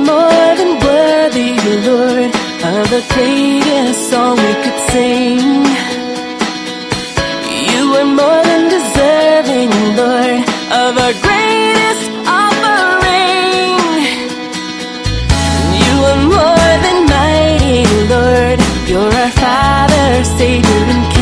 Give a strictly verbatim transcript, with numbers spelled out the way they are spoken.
more than worthy, Lord, of the greatest song we could sing. You are more than deserving, Lord, of our greatest offering. You are more than mighty, Lord. You're our Father, Savior, and